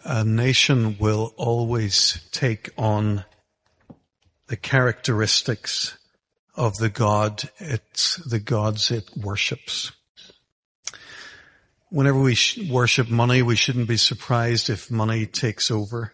A nation will always take on the characteristics of the gods it worships. Whenever we worship money, we shouldn't be surprised if money takes over.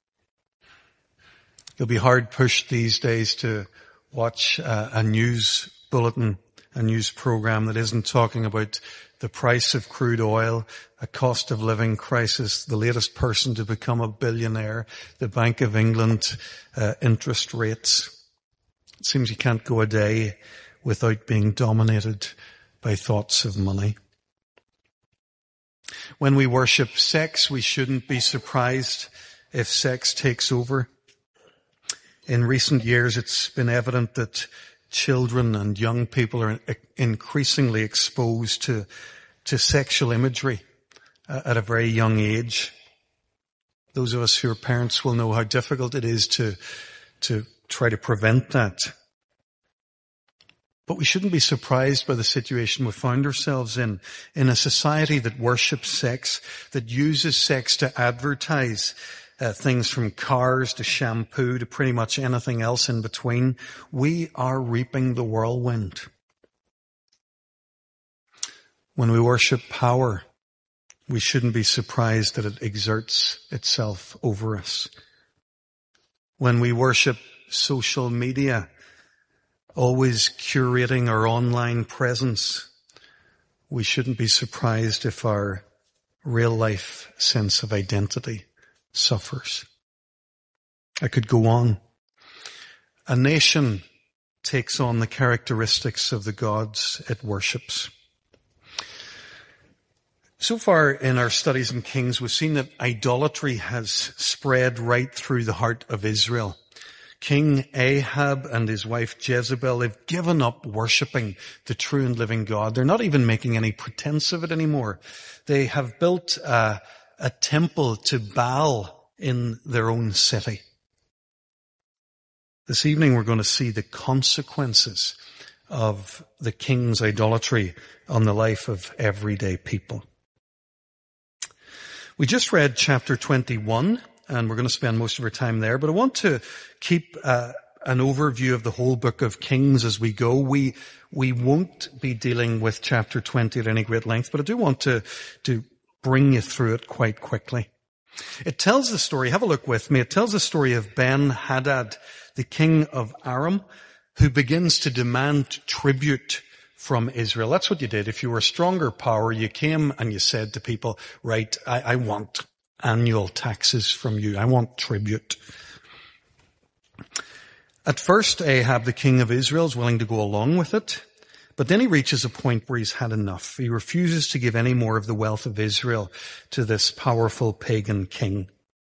You'll be hard pushed these days to watch a news bulletin, a news program that isn't talking about the price of crude oil, a cost of living crisis, the latest person to become a billionaire, the Bank of England interest rates. It seems you can't go a day without being dominated by thoughts of money. When we worship sex, we shouldn't be surprised if sex takes over. In recent years, it's been evident that children and young people are increasingly exposed to sexual imagery at a very young age. Those of us who are parents will know how difficult it is to try to prevent that. But we shouldn't be surprised by the situation we found ourselves in a society that worships sex, that uses sex to advertise things from cars to shampoo to pretty much anything else in between. We are reaping the whirlwind. When we worship power, we shouldn't be surprised that it exerts itself over us. When we worship social media, always curating our online presence, we shouldn't be surprised if our real life sense of identity suffers. I could go on. A nation takes on the characteristics of the gods it worships. So far in our studies in Kings, we've seen that idolatry has spread right through the heart of Israel. King Ahab and his wife Jezebel have given up worshipping the true and living God. They're not even making any pretense of it anymore. They have built a temple to Baal in their own city. This evening we're going to see the consequences of the king's idolatry on the life of everyday people. We just read chapter 21, and we're going to spend most of our time there, but I want to keep an overview of the whole book of Kings as we go. We won't be dealing with chapter 20 at any great length, but I do want to bring you through it quite quickly. It tells the story, have a look with me, it tells the story of Ben-Hadad, the king of Aram, who begins to demand tribute from Israel. That's what you did. If you were a stronger power, you came and you said to people, right, I want annual taxes from you. I want tribute. At first, Ahab, the king of Israel, is willing to go along with it. But then he reaches a point where he's had enough. He refuses to give any more of the wealth of Israel to this powerful pagan king.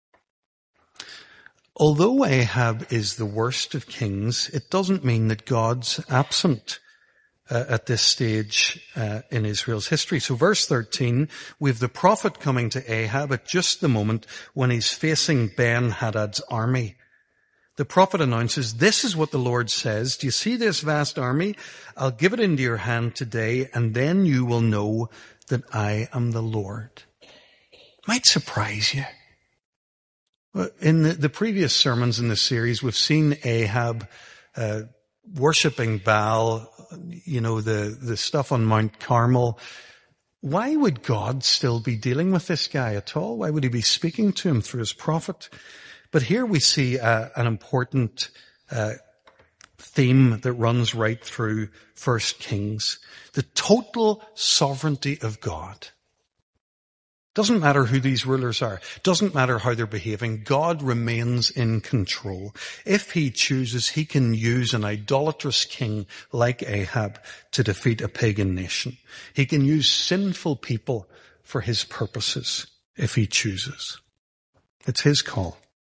Although Ahab is the worst of kings, it doesn't mean that God's absent at this stage in Israel's history. So verse 13, we have the prophet coming to Ahab at just the moment when he's facing Ben-Hadad's army. The prophet announces, this is what the Lord says. Do you see this vast army? I'll give it into your hand today, and then you will know that I am the Lord. Might surprise you. In the previous sermons in this series, we've seen Ahab worshipping Baal, the stuff on Mount Carmel. Why would God still be dealing with this guy at all? Why would he be speaking to him through his prophet? But here we see an important theme that runs right through 1 Kings. The total sovereignty of God. Doesn't matter who these rulers are. Doesn't matter how they're behaving. God remains in control. If he chooses, he can use an idolatrous king like Ahab to defeat a pagan nation. He can use sinful people for his purposes if he chooses. It's his call.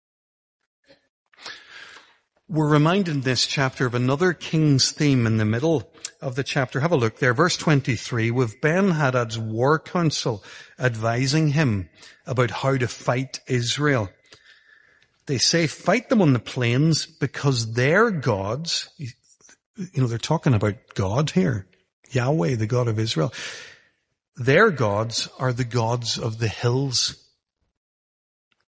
We're reminded in this chapter of another king's theme in the middle of the chapter. Have a look there. Verse 23, with Ben-Hadad's war council advising him about how to fight Israel. They say, fight them on the plains because their gods, they're talking about God here, Yahweh, the God of Israel. Their gods are the gods of the hills.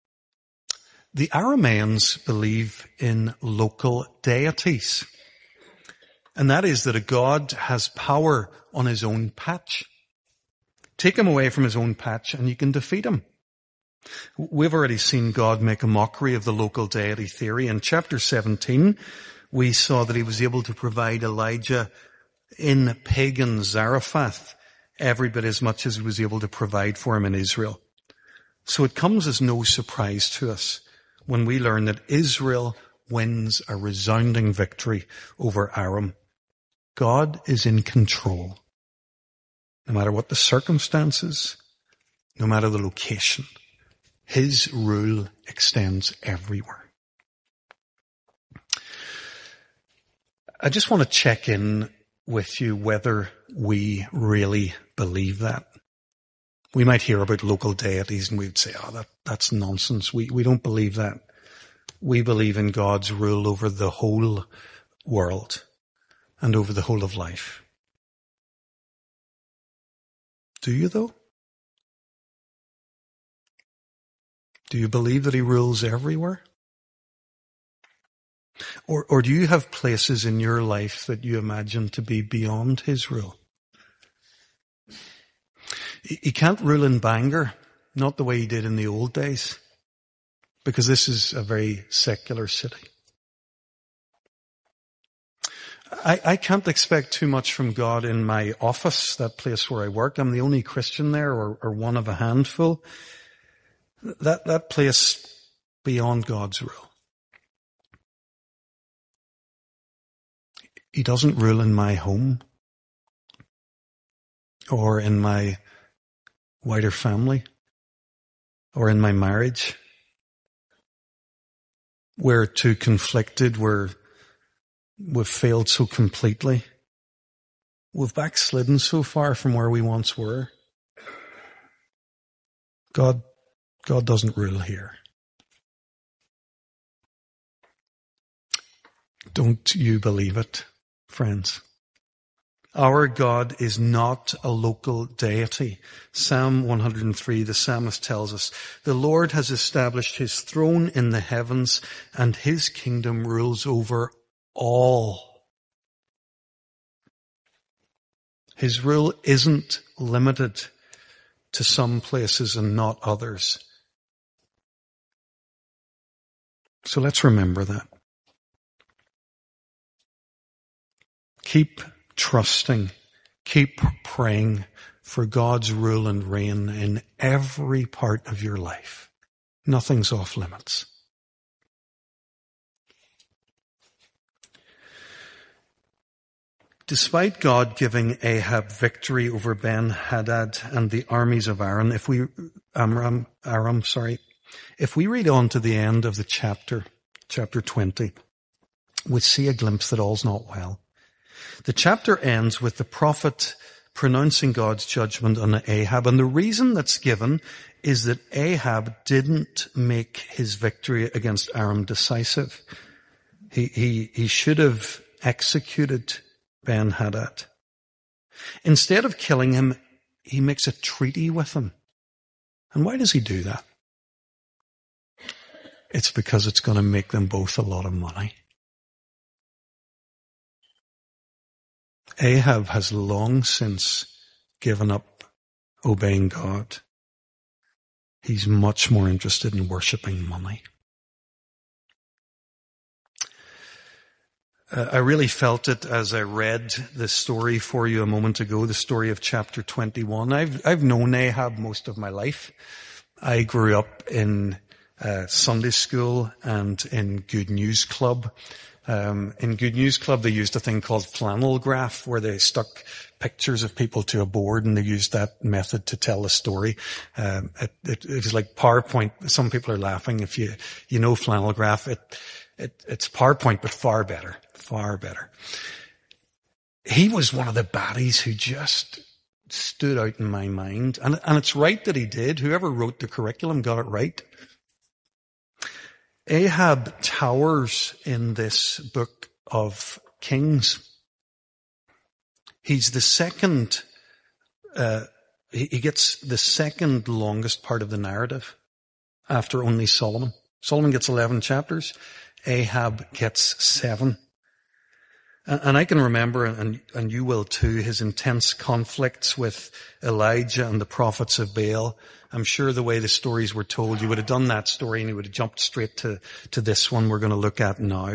The Arameans believe in local deities. And that is that a god has power on his own patch. Take him away from his own patch and you can defeat him. We've already seen God make a mockery of the local deity theory. In chapter 17, we saw that he was able to provide Elijah in pagan Zarephath every bit as much as he was able to provide for him in Israel. So it comes as no surprise to us when we learn that Israel wins a resounding victory over Aram. God is in control. No matter what the circumstances, no matter the location, his rule extends everywhere. I just want to check in with you whether we really believe that. We might hear about local deities and we'd say, that's nonsense. We don't believe that. We believe in God's rule over the whole world and over the whole of life. Do you though? Do you believe that he rules everywhere? Or do you have places in your life that you imagine to be beyond his rule? He can't rule in Bangor, not the way he did in the old days, because this is a very secular city. I can't expect too much from God in my office, that place where I work. I'm the only Christian there, or one of a handful. That place beyond God's rule. He doesn't rule in my home or in my wider family or in my marriage. We're too conflicted. We've failed so completely. We've backslidden so far from where we once were. God doesn't rule here. Don't you believe it, friends? Our God is not a local deity. Psalm 103, the psalmist tells us, the Lord has established his throne in the heavens and his kingdom rules over all. His rule isn't limited to some places and not others. So let's remember that. Keep trusting, keep praying for God's rule and reign in every part of your life. Nothing's off limits. Despite God giving Ahab victory over Ben-Hadad and the armies of Aram, if we read on to the end of the chapter 20, we see a glimpse that all's not well. The chapter ends with the prophet pronouncing God's judgment on Ahab, and the reason that's given is that Ahab didn't make his victory against Aram decisive. He should have executed Ben-Hadad. Instead of killing him, he makes a treaty with him. And why does he do that? It's because it's going to make them both a lot of money. Ahab has long since given up obeying God. He's much more interested in worshipping money. I really felt it as I read the story for you a moment ago, the story of chapter 21. I've known Ahab most of my life. I grew up in Sunday school and in Good News Club. In Good News Club, they used a thing called flannel graph, where they stuck pictures of people to a board, and they used that method to tell a story. It was like PowerPoint. Some people are laughing. If you know flannel graph, it's PowerPoint, but far better. He was one of the baddies who just stood out in my mind. And it's right that he did. Whoever wrote the curriculum got it right. Ahab towers in this book of Kings. He's the second, he gets the second longest part of the narrative after only Solomon. Solomon gets 11 chapters. Ahab gets 7. And I can remember, and you will too, his intense conflicts with Elijah and the prophets of Baal. I'm sure the way the stories were told, you would have done that story and you would have jumped straight to this one we're going to look at now.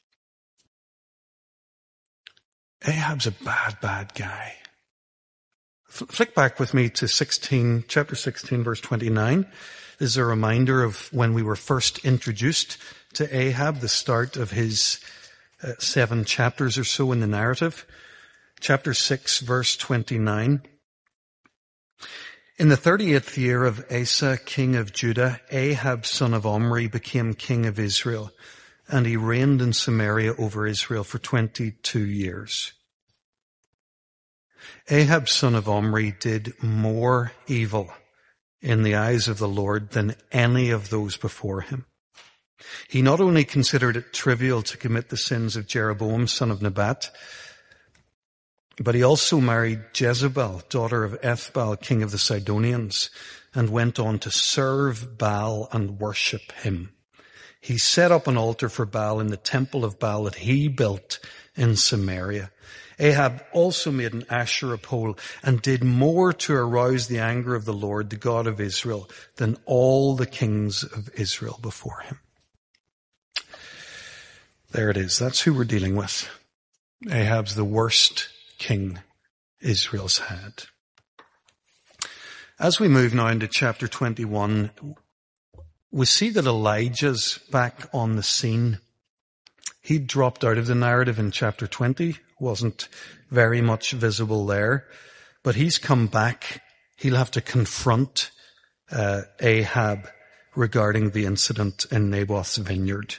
Ahab's a bad guy. Flick back with me to chapter 16, verse 29. This is a reminder of when we were first introduced to Ahab, the start of his 7 chapters or so in the narrative. Chapter 6, verse 29. In the 38th year of Asa, king of Judah, Ahab, son of Omri, became king of Israel, and he reigned in Samaria over Israel for 22 years. Ahab, son of Omri, did more evil in the eyes of the Lord than any of those before him. He not only considered it trivial to commit the sins of Jeroboam, son of Nebat, but he also married Jezebel, daughter of Ethbaal, king of the Sidonians, and went on to serve Baal and worship him. He set up an altar for Baal in the temple of Baal that he built in Samaria. Ahab also made an Asherah pole and did more to arouse the anger of the Lord, the God of Israel, than all the kings of Israel before him. There it is. That's who we're dealing with. Ahab's the worst king Israel's had. As we move now into chapter 21, we see that Elijah's back on the scene. He dropped out of the narrative in chapter 20, wasn't very much visible there, but he's come back. He'll have to confront Ahab regarding the incident in Naboth's vineyard.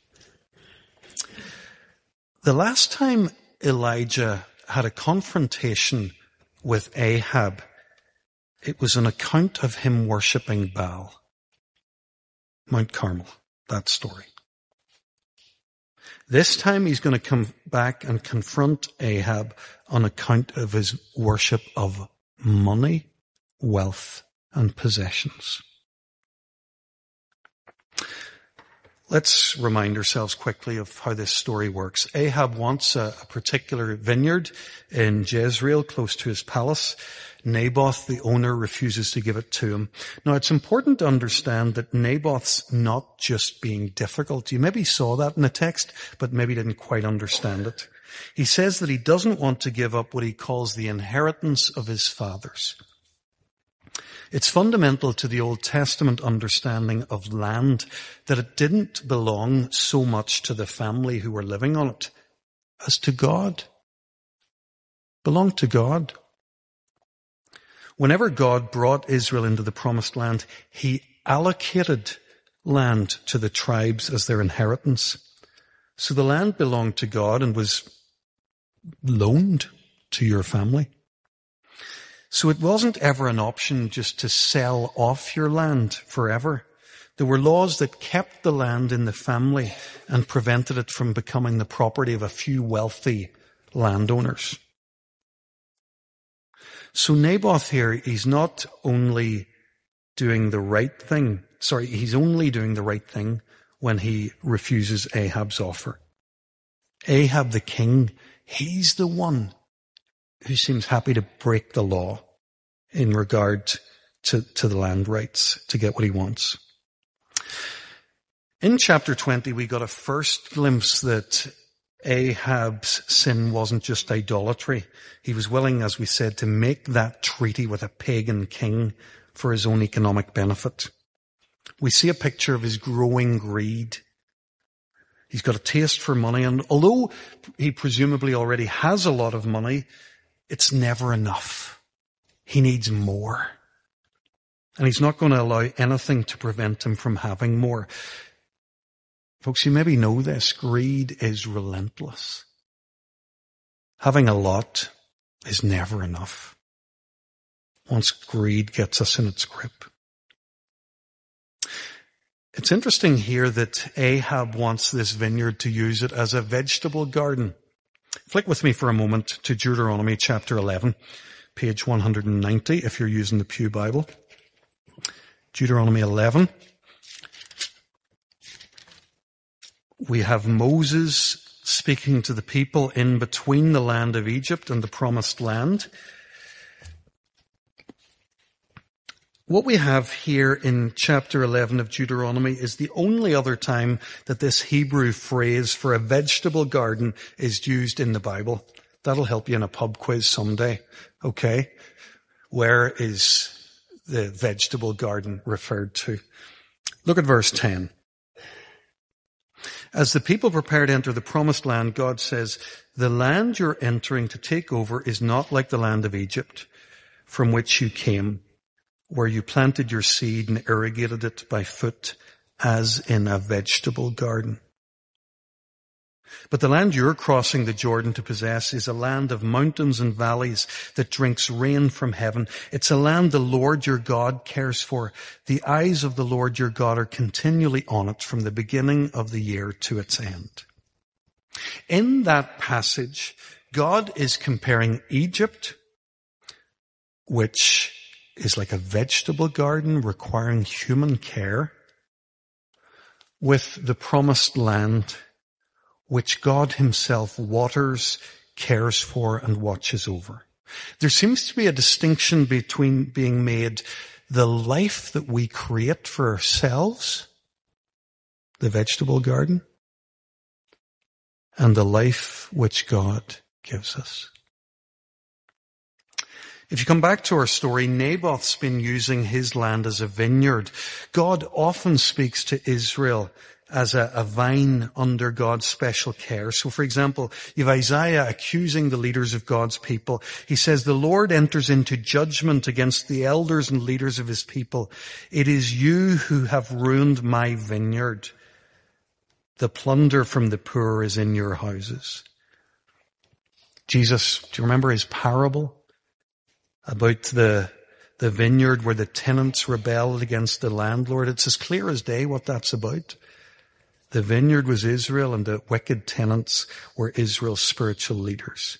The last time Elijah had a confrontation with Ahab, it was an account of him worshipping Baal. Mount Carmel, that story. This time he's going to come back and confront Ahab on account of his worship of money, wealth, and possessions. Let's remind ourselves quickly of how this story works. Ahab wants a particular vineyard in Jezreel, close to his palace. Naboth, the owner, refuses to give it to him. Now, it's important to understand that Naboth's not just being difficult. You maybe saw that in the text, but maybe didn't quite understand it. He says that he doesn't want to give up what he calls the inheritance of his fathers. It's fundamental to the Old Testament understanding of land that it didn't belong so much to the family who were living on it as to God. It belonged to God. Whenever God brought Israel into the promised land, he allocated land to the tribes as their inheritance. So the land belonged to God and was loaned to your family. So it wasn't ever an option just to sell off your land forever. There were laws that kept the land in the family and prevented it from becoming the property of a few wealthy landowners. So Naboth here, he's not only doing the right thing, he's only doing the right thing when he refuses Ahab's offer. Ahab the king, he's the one who seems happy to break the law in regard to the land rights to get what he wants. In chapter 20, we got a first glimpse that Ahab's sin wasn't just idolatry. He was willing, as we said, to make that treaty with a pagan king for his own economic benefit. We see a picture of his growing greed. He's got a taste for money, and although he presumably already has a lot of money, it's never enough. He needs more. And he's not going to allow anything to prevent him from having more. Folks, you maybe know this. Greed is relentless. Having a lot is never enough once greed gets us in its grip. It's interesting here that Ahab wants this vineyard to use it as a vegetable garden. Flick with me for a moment to Deuteronomy chapter 11, page 190, if you're using the Pew Bible. Deuteronomy 11. We have Moses speaking to the people in between the land of Egypt and the promised land. What we have here in chapter 11 of Deuteronomy is the only other time that this Hebrew phrase for a vegetable garden is used in the Bible. That'll help you in a pub quiz someday. Okay? Where is the vegetable garden referred to? Look at verse 10. As the people prepare to enter the promised land, God says, the land you're entering to take over is not like the land of Egypt, from which you came, where you planted your seed and irrigated it by foot, as in a vegetable garden. But the land you're crossing the Jordan to possess is a land of mountains and valleys that drinks rain from heaven. It's a land the Lord your God cares for. The eyes of the Lord your God are continually on it from the beginning of the year to its end. In that passage, God is comparing Egypt, which is like a vegetable garden requiring human care, with the promised land, which God himself waters, cares for, and watches over. There seems to be a distinction between being made the life that we create for ourselves, the vegetable garden, and the life which God gives us. If you come back to our story, Naboth's been using his land as a vineyard. God often speaks to Israel as a vine under God's special care. So for example, you have Isaiah accusing the leaders of God's people. He says, the Lord enters into judgment against the elders and leaders of his people. It is you who have ruined my vineyard. The plunder from the poor is in your houses. Jesus, do you remember his parable about the vineyard where the tenants rebelled against the landlord? It's as clear as day what that's about. The vineyard was Israel and the wicked tenants were Israel's spiritual leaders.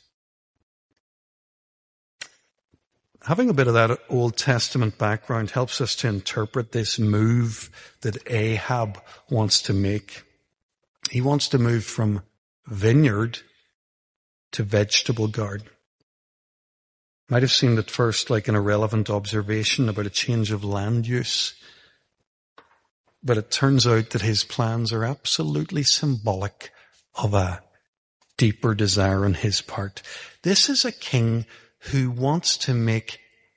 Having a bit of that Old Testament background helps us to interpret this move that Ahab wants to make. He wants to move from vineyard to vegetable garden. Might have seemed at first like an irrelevant observation about a change of land use. But it turns out that his plans are absolutely symbolic of a deeper desire on his part. This is a king who wants to make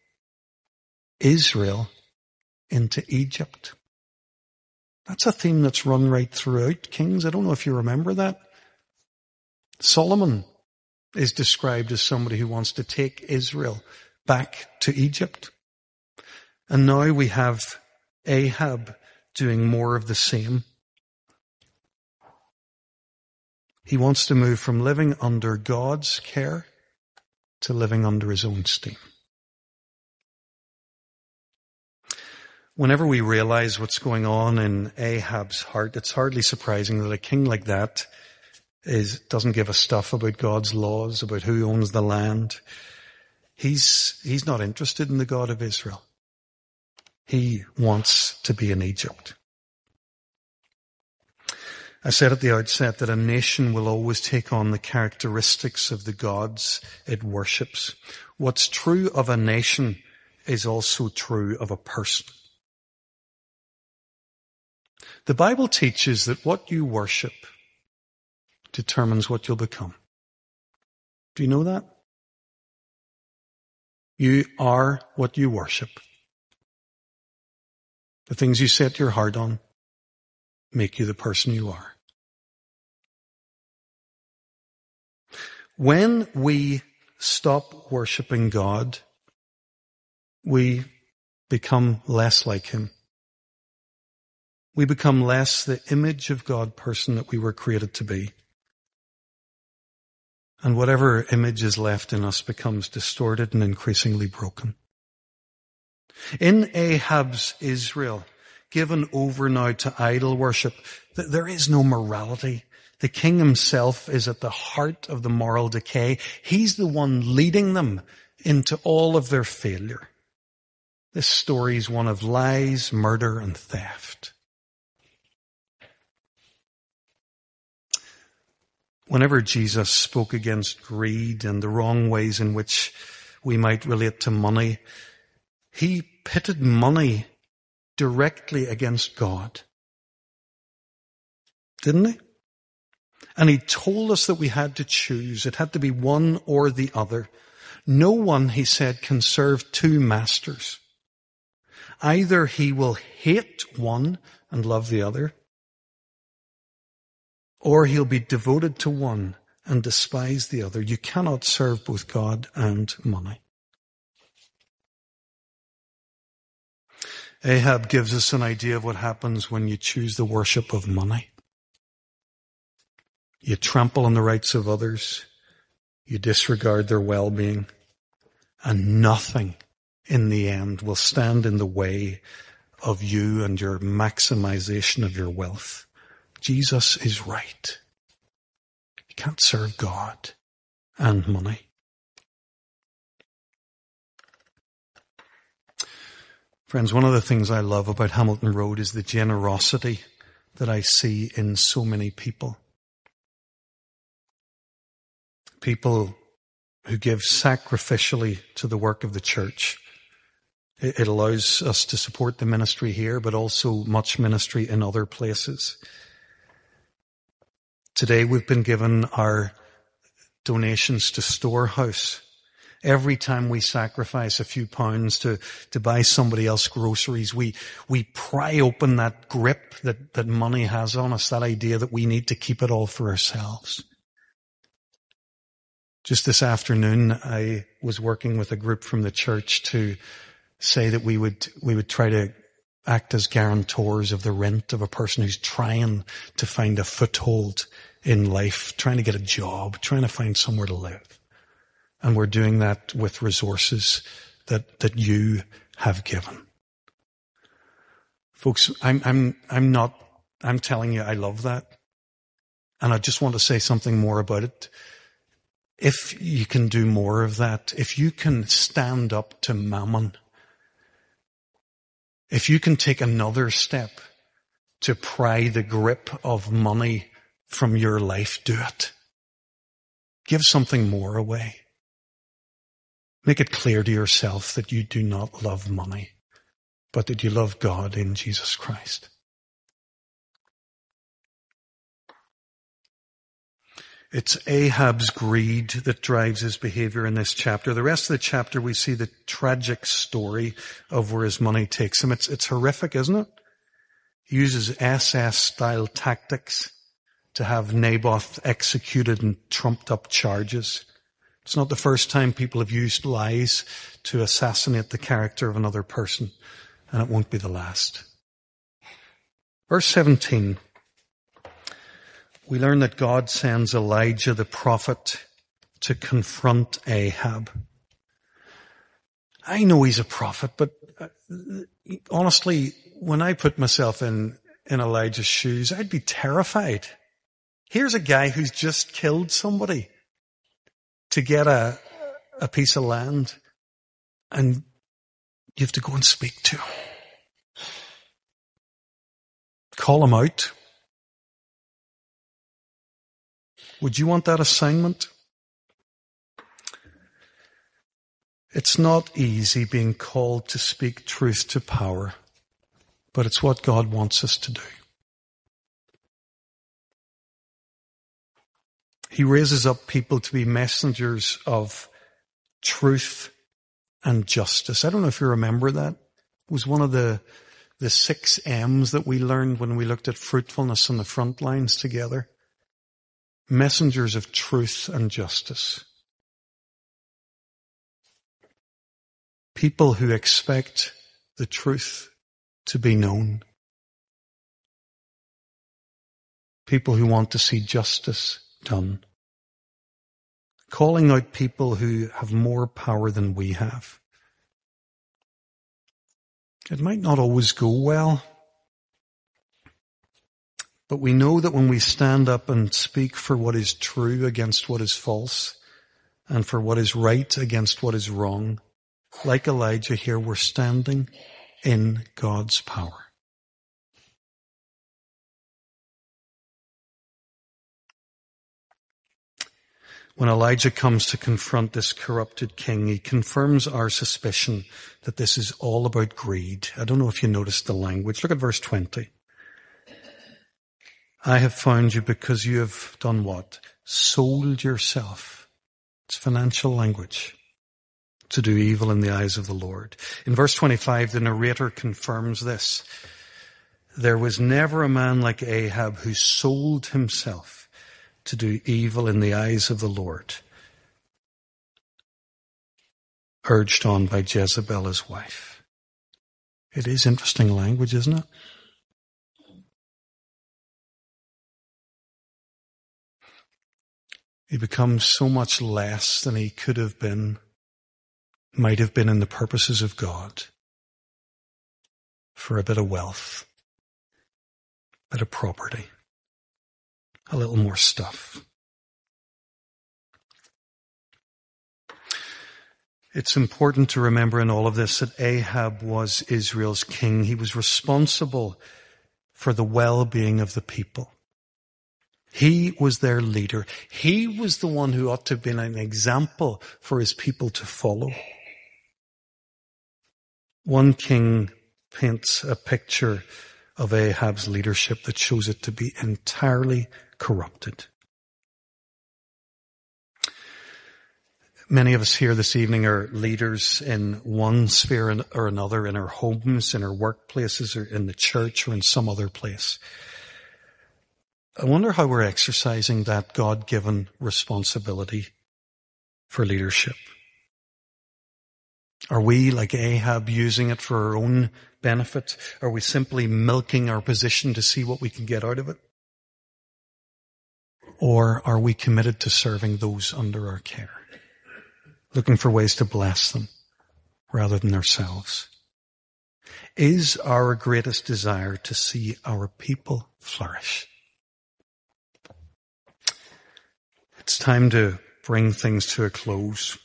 Israel into Egypt. That's a theme that's run right throughout Kings. I don't know if you remember that. Solomon is described as somebody who wants to take Israel back to Egypt. And now we have Ahab doing more of the same. He wants to move from living under God's care to living under his own steam. Whenever we realize what's going on in Ahab's heart, it's hardly surprising that a king like that doesn't give a stuff about God's laws, about who owns the land. He's not interested in the God of Israel. He wants to be in Egypt. I said at the outset that a nation will always take on the characteristics of the gods it worships. What's true of a nation is also true of a person. The Bible teaches that what you worship determines what you'll become. Do you know that? You are what you worship. The things you set your heart on make you the person you are. When we stop worshiping God, we become less like him. We become less the image of God person that we were created to be. And whatever image is left in us becomes distorted and increasingly broken. In Ahab's Israel, given over now to idol worship, there is no morality. The king himself is at the heart of the moral decay. He's the one leading them into all of their failure. This story is one of lies, murder, and theft. Whenever Jesus spoke against greed and the wrong ways in which we might relate to money, he pitted money directly against God. Didn't he? And he told us that we had to choose. It had to be one or the other. No one, he said, can serve two masters. Either he will hate one and love the other, or he'll be devoted to one and despise the other. You cannot serve both God and money. Ahab gives us an idea of what happens when you choose the worship of money. You trample on the rights of others. You disregard their well-being. And nothing in the end will stand in the way of you and your maximization of your wealth. Jesus is right. You can't serve God and money. Friends, one of the things I love about Hamilton Road is the generosity that I see in so many people. People who give sacrificially to the work of the church. It allows us to support the ministry here, but also much ministry in other places. Today we've been given our donations to Storehouse. Every time we sacrifice a few pounds to buy somebody else groceries, we pry open that grip that money has on us, that idea that we need to keep it all for ourselves. Just this afternoon, I was working with a group from the church to say that we would try to act as guarantors of the rent of a person who's trying to find a foothold in life, trying to get a job, trying to find somewhere to live. And we're doing that with resources that you have given. Folks, I'm telling you I love that. And I just want to say something more about it. If you can do more of that, if you can stand up to mammon, if you can take another step to pry the grip of money from your life, do it. Give something more away. Make it clear to yourself that you do not love money, but that you love God in Jesus Christ. It's Ahab's greed that drives his behavior in this chapter. The rest of the chapter, we see the tragic story of where his money takes him. It's horrific, isn't it? He uses SS-style tactics to have Naboth executed and trumped up charges. It's not the first time people have used lies to assassinate the character of another person, and it won't be the last. Verse 17. We learn that God sends Elijah the prophet to confront Ahab. I know he's a prophet, but honestly, when I put myself in Elijah's shoes, I'd be terrified. Here's a guy who's just killed somebody to get a piece of land, and you have to go and speak to him. Call him out. Would you want that assignment? It's not easy being called to speak truth to power, but it's what God wants us to do. He raises up people to be messengers of truth and justice. I don't know if you remember that. It was one of the 6 M's that we learned when we looked at fruitfulness on the front lines together. Messengers of truth and justice. People who expect the truth to be known. People who want to see justice done. Calling out people who have more power than we have. It might not always go well, but we know that when we stand up and speak for what is true against what is false, and for what is right against what is wrong, like Elijah here, we're standing in God's power. When Elijah comes to confront this corrupted king, he confirms our suspicion that this is all about greed. I don't know if you noticed the language. Look at verse 20. I have found you because you have done what? Sold yourself. It's financial language. To do evil in the eyes of the Lord. In verse 25, the narrator confirms this. There was never a man like Ahab who sold himself to do evil in the eyes of the Lord, urged on by Jezebel, his wife. It is interesting language, isn't it? He becomes so much less than he could have been, might have been in the purposes of God, for a bit of wealth, a bit of property, a little more stuff. It's important to remember in all of this that Ahab was Israel's king. He was responsible for the well-being of the people. He was their leader. He was the one who ought to have been an example for his people to follow. One king paints a picture of Ahab's leadership that shows it to be entirely corrupted. Many of us here this evening are leaders in one sphere or another, in our homes, in our workplaces, or in the church, or in some other place. I wonder how we're exercising that God-given responsibility for leadership. Are we, like Ahab, using it for our own benefit? Are we simply milking our position to see what we can get out of it? Or are we committed to serving those under our care, looking for ways to bless them rather than ourselves? Is our greatest desire to see our people flourish? It's time to bring things to a close.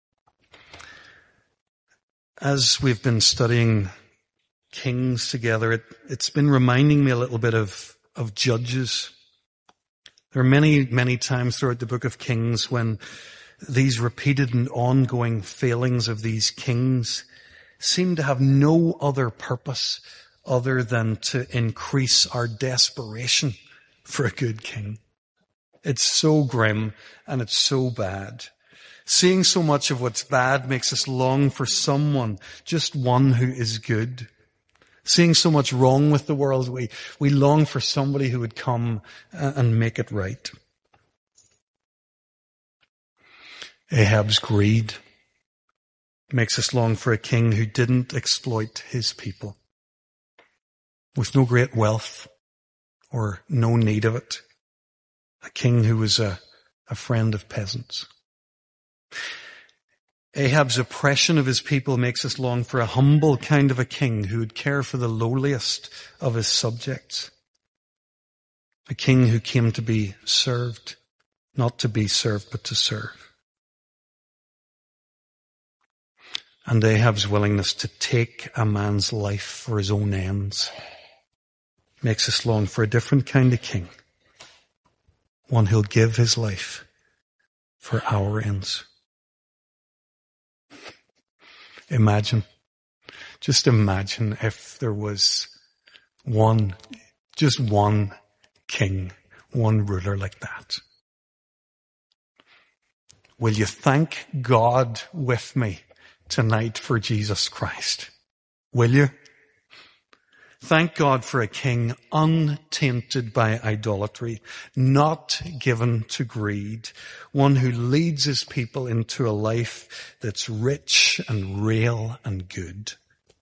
As we've been studying Kings together, it's been reminding me a little bit of Judges. There are many, many times throughout the book of Kings when these repeated and ongoing failings of these kings seem to have no other purpose other than to increase our desperation for a good king. It's so grim and it's so bad. Seeing so much of what's bad makes us long for someone, just one who is good. Seeing so much wrong with the world, we long for somebody who would come and make it right. Ahab's greed makes us long for a king who didn't exploit his people, with no great wealth or no need of it. A king who was a friend of peasants. Ahab's oppression of his people makes us long for a humble kind of a king who would care for the lowliest of his subjects. A king who came to be served, not to be served, but to serve. And Ahab's willingness to take a man's life for his own ends makes us long for a different kind of king. One who'll give his life for our ends. Just imagine if there was just one king, one ruler like that. Will you thank God with me tonight for Jesus Christ? Will you? Thank God for a king untainted by idolatry, not given to greed, one who leads his people into a life that's rich and real and good.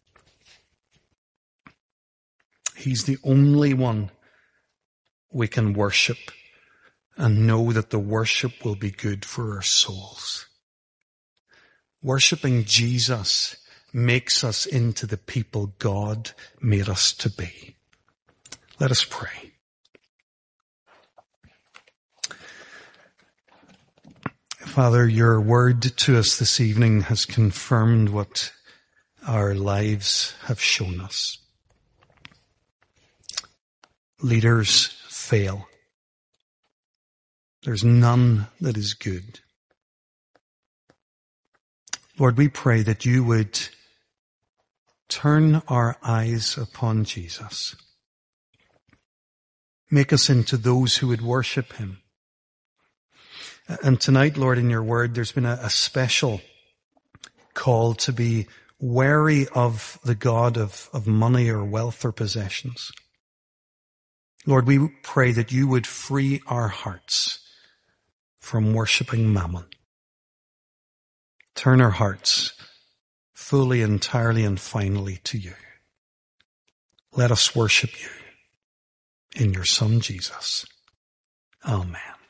He's the only one we can worship and know that the worship will be good for our souls. Worshipping Jesus makes us into the people God made us to be. Let us pray. Father, your word to us this evening has confirmed what our lives have shown us. Leaders fail. There's none that is good. Lord, we pray that you would turn our eyes upon Jesus. Make us into those who would worship him. And tonight, Lord, in your word, there's been a special call to be wary of the God of money or wealth or possessions. Lord, we pray that you would free our hearts from worshipping mammon. Turn our hearts fully, entirely, and finally to you. Let us worship you in your Son, Jesus. Amen.